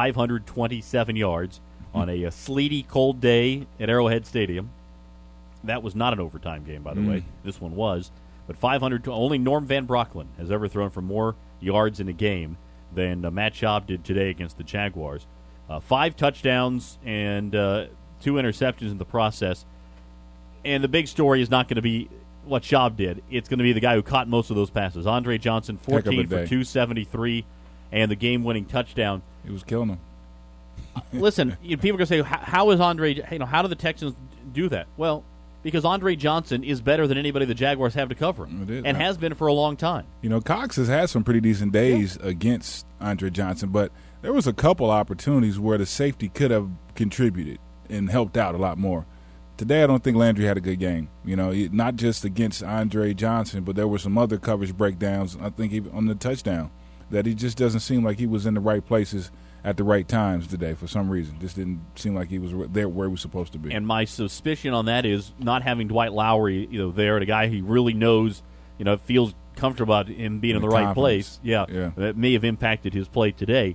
527 yards on a sleety, cold day at Arrowhead Stadium. That was not an overtime game, by the way. This one was. But 500. Only Norm Van Brocklin has ever thrown for more yards in a game than Matt Schaub did today against the Jaguars. 5 touchdowns and 2 interceptions in the process. And the big story is not going to be what Schaub did. It's going to be the guy who caught most of those passes. Andre Johnson, 14 for 273, and the game-winning touchdown. He was killing them. Listen, people are going to say, how is Andre, how do the Texans do that? Well, because Andre Johnson is better than anybody the Jaguars have to cover him, and has been for a long time. Cox has had some pretty decent days against Andre Johnson, but there was a couple opportunities where the safety could have contributed and helped out a lot more. Today, I don't think Landry had a good game. Not just against Andre Johnson, but there were some other coverage breakdowns, I think, even on the touchdown, that he just doesn't seem like he was in the right places at the right times today for some reason. Just didn't seem like he was there where he was supposed to be. And my suspicion on that is not having Dwight Lowery, there, a guy he really knows, feels comfortable about him being in the right place. Yeah, that may have impacted his play today.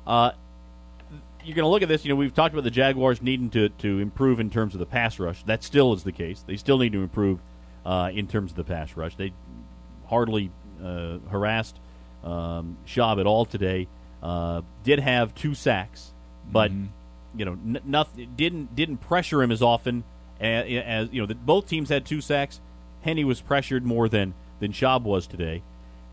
You're going to look at this. We've talked about the Jaguars needing to improve in terms of the pass rush. That still is the case. They still need to improve in terms of the pass rush. They hardly harassed Schaub at all today. Did have 2 sacks, but nothing didn't pressure him as often as both teams had 2 sacks. Henne was pressured more than Schaub was today.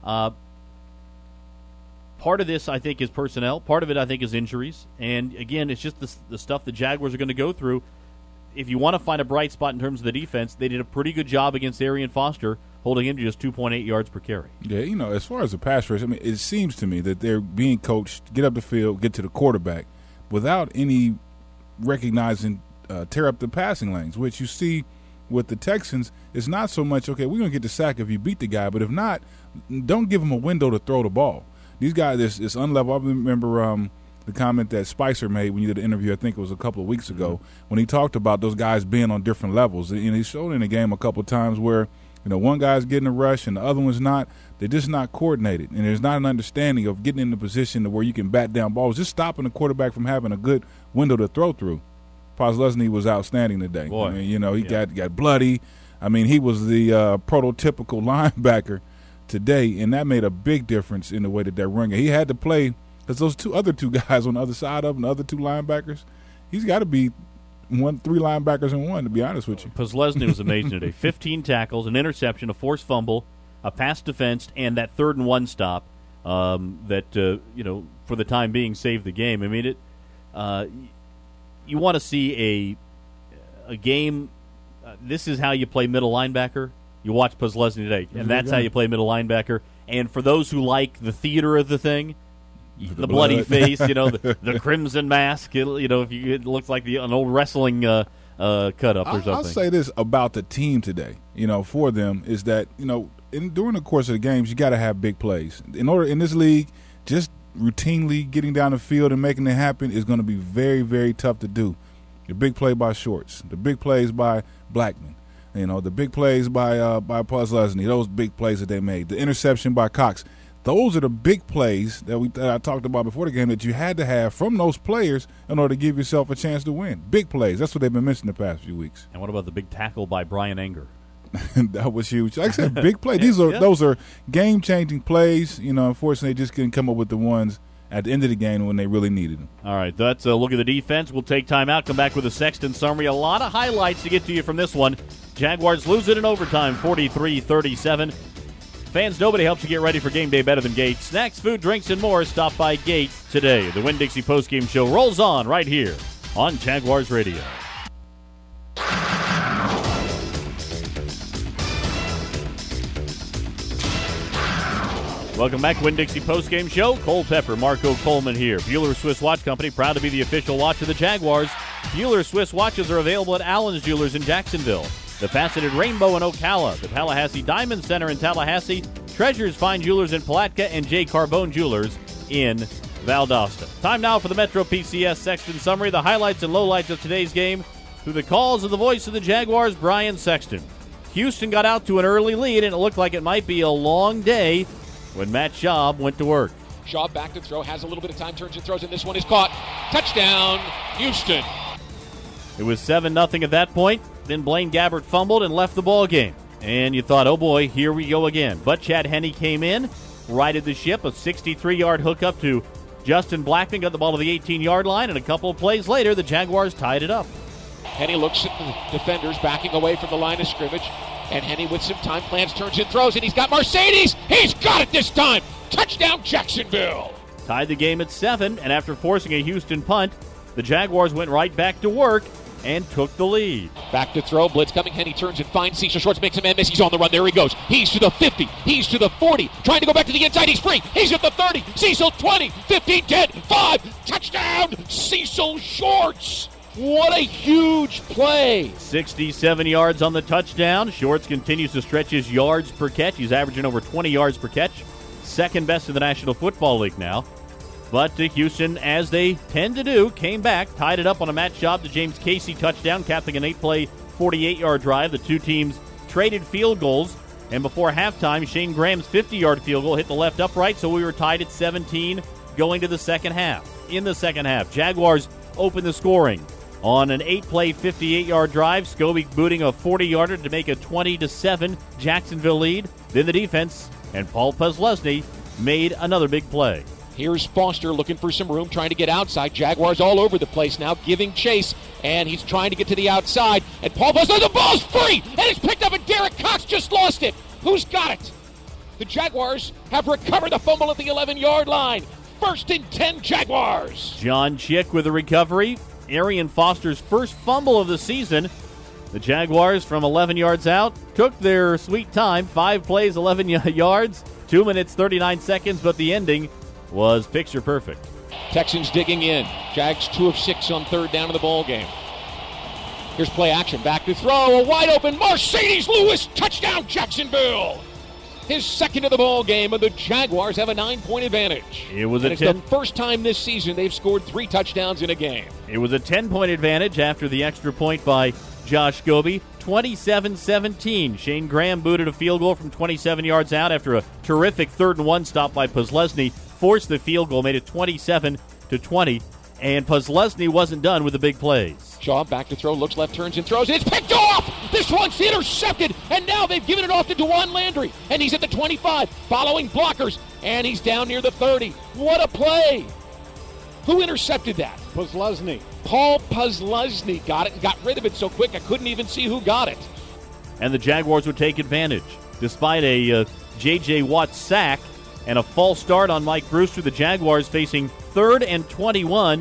Part of this, I think, is personnel. Part of it, I think, is injuries. And, again, it's just the stuff the Jaguars are going to go through. If you want to find a bright spot in terms of the defense, they did a pretty good job against Arian Foster, holding him to just 2.8 yards per carry. Yeah, as far as the pass rush, it seems to me that they're being coached to get up the field, get to the quarterback, without any recognizing tear up the passing lanes, which you see with the Texans. It's not so much, okay, we're going to get the sack if you beat the guy, but if not, don't give him a window to throw the ball. These guys, it's unlevel. I remember the comment that Spicer made when you did the interview, I think it was a couple of weeks ago, when he talked about those guys being on different levels. And he showed in the game a couple of times where, one guy's getting a rush and the other one's not. They're just not coordinated. And there's not an understanding of getting in the position to where you can bat down balls, just stopping the quarterback from having a good window to throw through. Posluszny was outstanding today. Boy. He got bloody. He was the prototypical linebacker today, and that made a big difference in the way that they're running. He had to play, because those 2 guys on the other side of him, the other 2 linebackers, he's got to be 3 linebackers in one, to be honest with you. Posluszny was amazing today. 15 tackles, an interception, a forced fumble, a pass defense, and that 3rd and 1 stop that, for the time being, saved the game. you want to see a game. This is how you play middle linebacker. You watch Puslesny today, and that's how you play middle linebacker. And for those who like the theater of the thing, the bloody face, the crimson mask, it looks like an old wrestling cut up or something. I'll say this about the team today, for them is that, during the course of the games, you got to have big plays. In this league, just routinely getting down the field and making it happen is going to be very, very tough to do. The big play by Shorts, the big plays by Blackman, the big plays by Puslesny, those big plays that they made, the interception by Cox. Those are the big plays that I talked about before the game that you had to have from those players in order to give yourself a chance to win. Big plays. That's what they've been missing the past few weeks. And what about the big tackle by Brian Anger? That was huge. Like I said, big play. Those are game-changing plays. Unfortunately, they just couldn't come up with the ones at the end of the game when they really needed them. All right, that's a look at the defense. We'll take time out, come back with a Sexton summary. A lot of highlights to get to you from this one. Jaguars lose it in overtime, 43-37. Fans, nobody helps you get ready for game day better than Gate. Snacks, food, drinks, and more. Stop by Gate today. The Winn-Dixie postgame show rolls on right here on Jaguars Radio. Welcome back to Winn-Dixie postgame show. Cole Pepper, Marco Coleman here. Bueller Swiss Watch Company, proud to be the official watch of the Jaguars. Bueller Swiss watches are available at Allen's Jewelers in Jacksonville, the Faceted Rainbow in Ocala, the Tallahassee Diamond Center in Tallahassee, Treasures Fine Jewelers in Palatka, and J. Carbone Jewelers in Valdosta. Time now for the Metro PCS Sexton summary, the highlights and lowlights of today's game through the calls of the voice of the Jaguars, Brian Sexton. Houston got out to an early lead, and it looked like it might be a long day when Matt Schaub went to work. Schaub back to throw, has a little bit of time, turns and throws, and this one is caught. Touchdown, Houston. It was 7-0 at that point. Then Blaine Gabbert fumbled and left the ball game. And you thought, oh boy, here we go again. But Chad Henne came in, righted the ship, a 63-yard hookup to Justin Blackman, got the ball to the 18-yard line, and a couple of plays later, the Jaguars tied it up. Henne looks at the defenders backing away from the line of scrimmage. And Henne with some time plans, turns and throws, and he's got Mercedes. He's got it this time. Touchdown, Jacksonville. Tied the game at 7, and after forcing a Houston punt, the Jaguars went right back to work and took the lead. Back to throw, blitz coming. Henne turns and finds Cecil Shorts, makes a man miss. He's on the run. There he goes. He's to the 50. He's to the 40. Trying to go back to the inside. He's free. He's at the 30. Cecil 20, 15, 10, 5. Touchdown, Cecil Shorts. What a huge play. 67 yards on the touchdown. Shorts continues to stretch his yards per catch. He's averaging over 20 yards per catch. Second best in the National Football League now. But Houston, as they tend to do, came back, tied it up on a Matt Schaub to James Casey touchdown, capping an 8-play, 48-yard drive. The two teams traded field goals, and before halftime, Shane Graham's 50-yard field goal hit the left upright, so we were tied at 17 going to the second half. In the second half, Jaguars opened the scoring on an 8-play, 58-yard drive. Scobie booting a 40-yarder to make a 20-7 Jacksonville lead. Then the defense and Paul Puslesny made another big play. Here's Foster looking for some room, trying to get outside. Jaguars all over the place now, giving chase, and he's trying to get to the outside. And Paul Puslesny, the ball's free, and it's picked up, and Derek Cox just lost it. Who's got it? The Jaguars have recovered the fumble at the 11-yard line. 1st and 10 Jaguars. John Chick with the recovery. Arian Foster's first fumble of the season. The Jaguars from 11 yards out took their sweet time. 5 plays, 11 yards, 2 minutes, 39 seconds, but the ending was picture perfect. Texans digging in. Jags 2 of 6 on third down of the ball game. Here's play action. Back to throw. A wide open Mercedes Lewis. Touchdown, Jacksonville. His second of the ball game, and the Jaguars have a 9-point advantage. It's the first time this season they've scored 3 touchdowns in a game. It was a 10-point advantage after the extra point by Josh Scobie. 27-17. Shane Graham booted a field goal from 27 yards out after a terrific 3rd and 1 stop by Puslesny. Forced the field goal, made it 27-20, and Puslesny wasn't done with the big plays. Shaw back to throw, looks left, turns and throws. It's picked off! This one's intercepted, and now they've given it off to Dewan Landry, and he's at the 25, following blockers, and he's down near the 30. What a play! Who intercepted that? Puslesny. Paul Puslesny got it and got rid of it so quick I couldn't even see who got it. And the Jaguars would take advantage. Despite a J.J. Watt sack and a false start on Mike Brewster, the Jaguars facing 3rd and 21.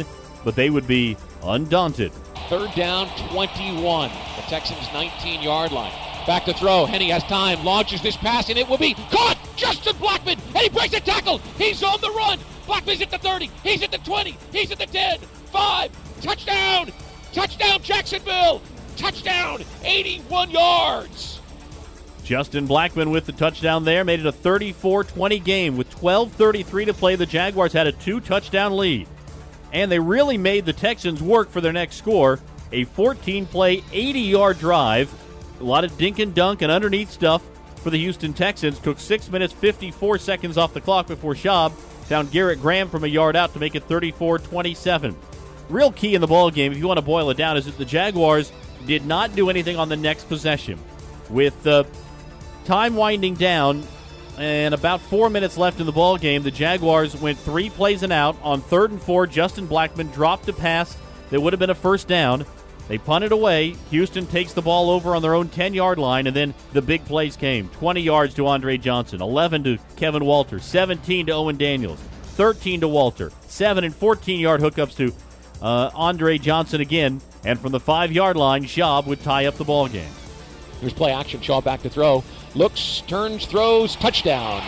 but they would be undaunted. 3rd down, 21. The Texans' 19-yard line. Back to throw. Henny has time. Launches this pass, and it will be caught. Justin Blackman, and he breaks a tackle. He's on the run. Blackman's at the 30. He's at the 20. He's at the 10. 5. Touchdown. Touchdown, Jacksonville. Touchdown, 81 yards. Justin Blackman with the touchdown there made it a 34-20 game. With 12:33 to play, the Jaguars had a 2-touchdown lead. And they really made the Texans work for their next score. A 14-play, 80-yard drive. A lot of dink and dunk and underneath stuff for the Houston Texans. Took 6 minutes, 54 seconds off the clock before Schaub found Garrett Graham from a yard out to make it 34-27. Real key in the ball game, if you want to boil it down, is that the Jaguars did not do anything on the next possession. With time winding down and about 4 minutes left in the ball game, the Jaguars went 3 plays and out. On 3rd and 4, Justin Blackman dropped a pass that would have been a first down. They punted away. Houston takes the ball over on their own 10-yard line, and then the big plays came. 20 yards to Andre Johnson, 11 to Kevin Walter, 17 to Owen Daniels, 13 to Walter, 7 and 14-yard hookups to Andre Johnson again, and from the 5-yard line, Schaub would tie up the ball game. Here's play action. Schaub back to throw. Looks, turns, throws, touchdown.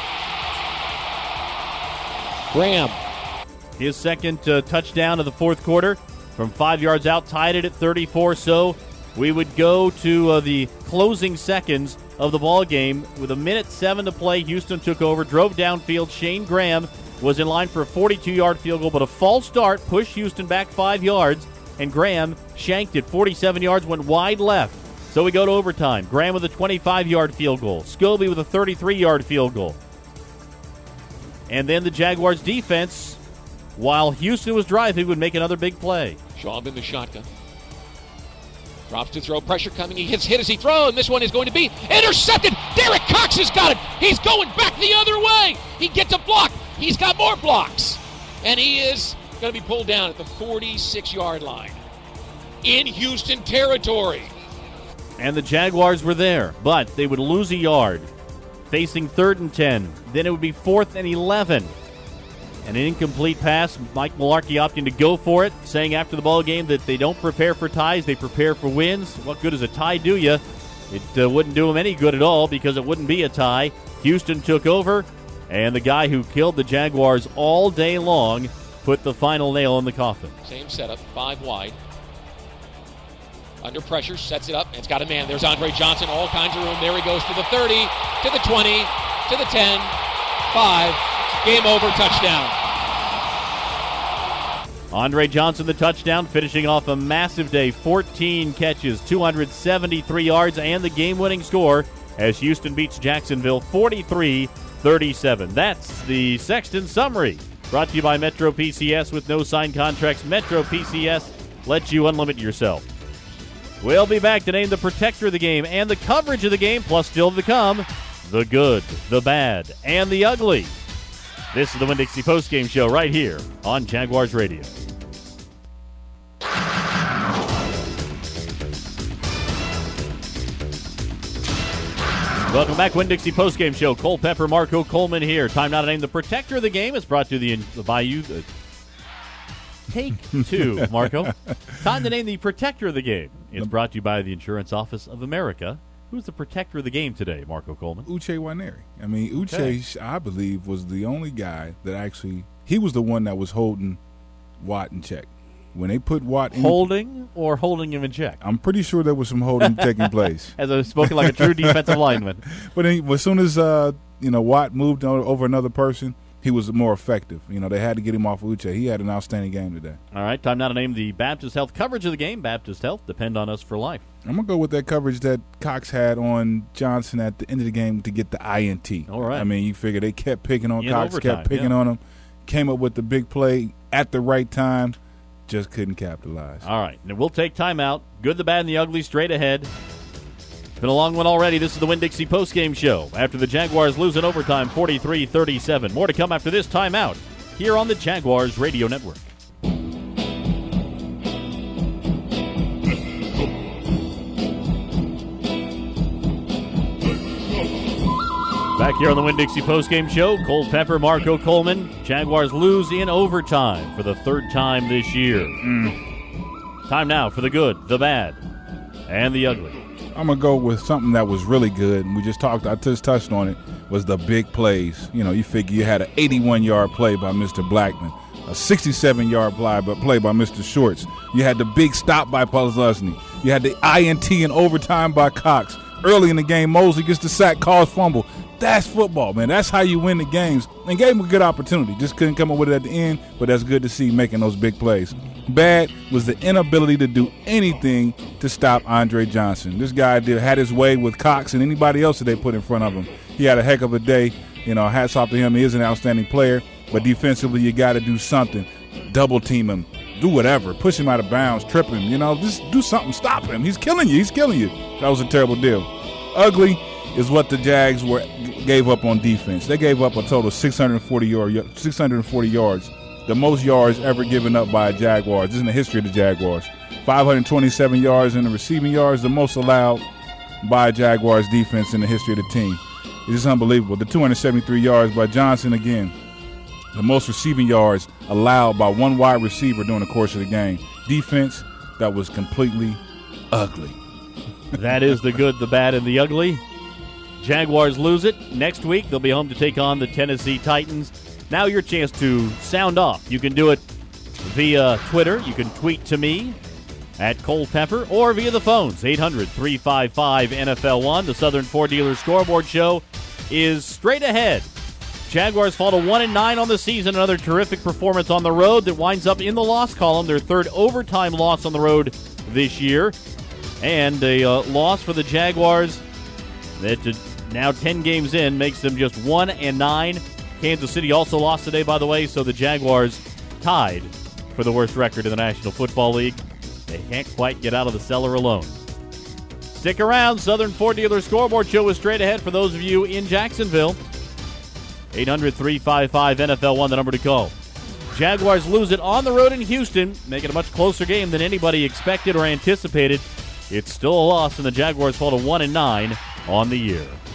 Graham. His second touchdown of the fourth quarter from 5 yards out, tied it at 34. So we would go to the closing seconds of the ball game with 1:07 to play. Houston took over, drove downfield. Shane Graham was in line for a 42-yard field goal, but a false start pushed Houston back 5 yards, and Graham shanked it 47 yards, went wide left. So we go to overtime. Graham with a 25-yard field goal. Scobie with a 33-yard field goal. And then the Jaguars' defense, while Houston was driving, would make another big play. Schaub in the shotgun. Drops to throw. Pressure coming. He hits hit as he throws, and this one is going to be intercepted. Derek Cox has got it. He's going back the other way. He gets a block. He's got more blocks. And he is going to be pulled down at the 46-yard line in Houston territory. And the Jaguars were there, but they would lose a yard, facing 3rd and 10. Then it would be 4th and 11. An incomplete pass. Mike Mularkey opting to go for it, saying after the ball game that they don't prepare for ties, they prepare for wins. What good does a tie do you? It wouldn't do them any good at all because it wouldn't be a tie. Houston took over, and the guy who killed the Jaguars all day long put the final nail in the coffin. Same setup, 5 wide. Under pressure, sets it up, and it's got a man. There's Andre Johnson, all kinds of room. There he goes to the 30, to the 20, to the 10, 5. Game over, touchdown. Andre Johnson, the touchdown, finishing off a massive day. 14 catches, 273 yards, and the game-winning score as Houston beats Jacksonville 43-37. That's the Sexton Summary, brought to you by Metro PCS. With no signed contracts, Metro PCS lets you unlimit yourself. We'll be back to name the protector of the game and the coverage of the game, plus still to come, the good, the bad, and the ugly. This is the Winn-Dixie Postgame Show right here on Jaguars Radio. Welcome back, Winn-Dixie Postgame Show. Cole Pepper, Marco Coleman here. Time now to name the protector of the game. It's brought to you by you. Take 2, Marco. Time to name the protector of the game. It's brought to you by the Insurance Office of America. Who's the protector of the game today, Marco Coleman? Uche Nwaneri. I mean, Uche, I believe, was the only guy that actually, he was the one that was holding Watt in check. When they put Watt in. Holding or holding him in check? I'm pretty sure there was some holding taking place. As I've spoken like a true defensive lineman. But as soon as, Watt moved over another person, he was more effective. They had to get him off Uche. He had an outstanding game today. All right, time now to name the Baptist Health coverage of the game. Baptist Health, depend on us for life. I'm going to go with that coverage that Cox had on Johnson at the end of the game to get the INT. All right. I mean, you figure they kept picking on In Cox, overtime, kept picking on him, came up with the big play at the right time, just couldn't capitalize. All right, and we'll take time out. Good, the bad, and the ugly straight ahead. Been a long one already. This is the Winn-Dixie postgame show. After the Jaguars lose in overtime 43-37. More to come after this timeout here on the Jaguars Radio Network. Back here on the Winn-Dixie postgame show, Cole Pepper, Marco Coleman. Jaguars lose in overtime for the third time this year. Time now for the good, the bad, and the ugly. I'm going to go with something that was really good, and I just touched on it, was the big plays. You know, you figure you had an 81-yard play by Mr. Blackman, a 67-yard play by Mr. Shorts. You had the big stop by Posluszny. You had the INT in overtime by Cox. Early in the game, Mosley gets the sack, calls fumble. That's football, man. That's how you win the games. And gave him a good opportunity. Just couldn't come up with it at the end, but that's good to see making those big plays. Bad was the inability to do anything to stop Andre Johnson. This guy had his way with Cox and anybody else that they put in front of him. He had a heck of a day. You know, hats off to him. He is an outstanding player. But defensively, you got to do something. Double team him. Do whatever. Push him out of bounds. Trip him. You know, just do something. Stop him. He's killing you. That was a terrible deal. Ugly is what the Jags gave up on defense. They gave up a total of 640 yards, the most yards ever given up by a Jaguars. This is in the history of the Jaguars. 527 yards in the receiving yards, the most allowed by a Jaguars defense in the history of the team. It's just unbelievable. The 273 yards by Johnson again. The most receiving yards allowed by one wide receiver during the course of the game. Defense that was completely ugly. That is the good, the bad, and the ugly. Jaguars lose it. Next week, they'll be home to take on the Tennessee Titans. Now your chance to sound off. You can do it via Twitter. You can tweet to me at Cole Pepper or via the phones, 800-355-NFL1. The Southern Ford Dealer Scoreboard Show is straight ahead. Jaguars fall to 1-9 on the season. Another terrific performance on the road that winds up in the loss column. Their third overtime loss on the road this year. And a loss for the Jaguars that now 10 games in makes them just 1-9. Kansas City also lost today, by the way, so the Jaguars tied for the worst record in the National Football League. They can't quite get out of the cellar alone. Stick around. Southern Ford Dealer Scoreboard Show is straight ahead for those of you in Jacksonville. 800-355-NFL1, the number to call. Jaguars lose it on the road in Houston, making a much closer game than anybody expected or anticipated. It's still a loss, and the Jaguars fall to 1-9 on the year.